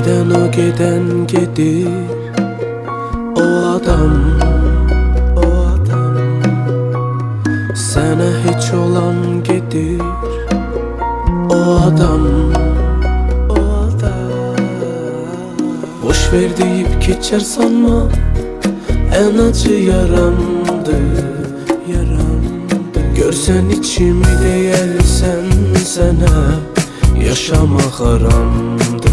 Giden o giden gedir. O adam, o adam. Sana hiç olan gedir. O adam, o adam. Boş ver deyip geçer sanma. En acı yaramdı, yaramdı. Görsen içimi değersen sana yaşamak haramdı.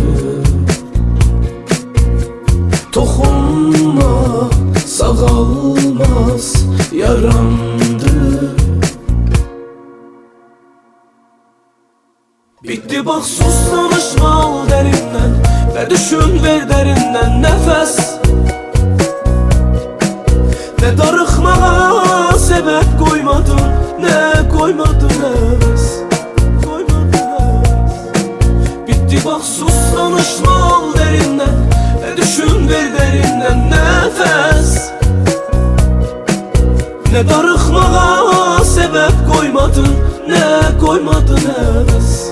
Dokunma, sağalmaz yaramdı. Bitti bak, sus, danışma, al derinden ve düşün, ver derinden nefes. Ne darıkmağa sebep koymadın, ne koymadın heves, koymadın heves. Bitti bak, sus, danışma, al derinden ve düşün, ver derinden nefes. Ne darıkmağa sebep koymadın, ne koymadın heves.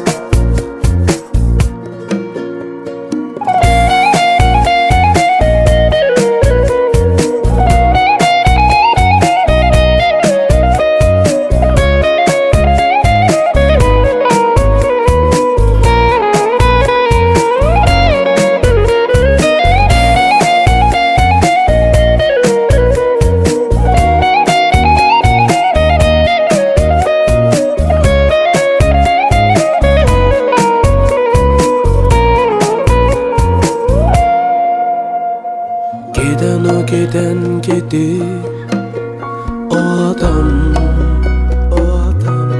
Giden o giden gedir. O adam, o adam.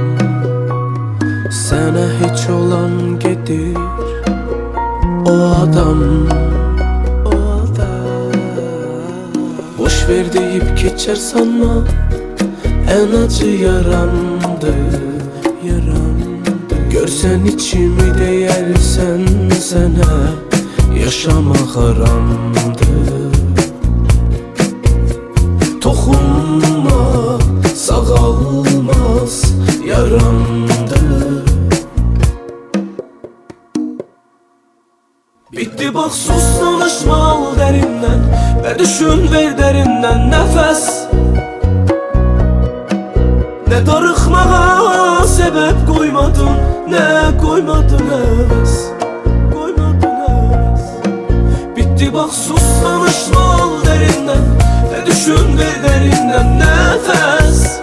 Sana hiç olan gedir. O adam, o adam. Boş ver deyip geçer sanma. En acı yaramdı, yaramdı. Görsen içimi değersen sana yaşamak haramdı. Dokunma, sağalmaz yaramdı. Bitti bak, sus, danışma, al derinden ve düşün, ver derinden nefes. Ne darıkmağa sebep koymadın, ne koymadın heves, koymadın heves. Bitti bak, sus, danışma, al derinden ve düşün, ver derinden nefes.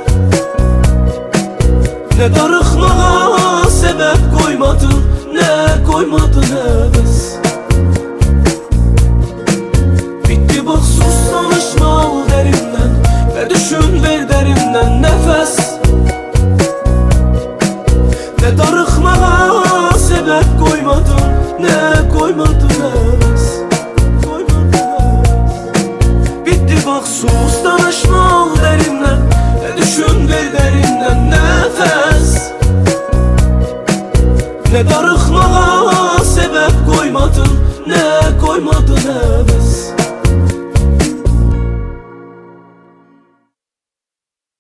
Ne darıkmağa sebep koymadın, ne koymadın heves. Bitti bak, sus, danışma, al derinden ve düşün, ver derinden nefes. Ne darıkmağa sebep koymadın, ne koymadın heves, koymadın heves. Bitti bak, sus, danışma, al derinden ve düşün, ver derinden nefes. Ne darıkmağa sebep koymadın, ne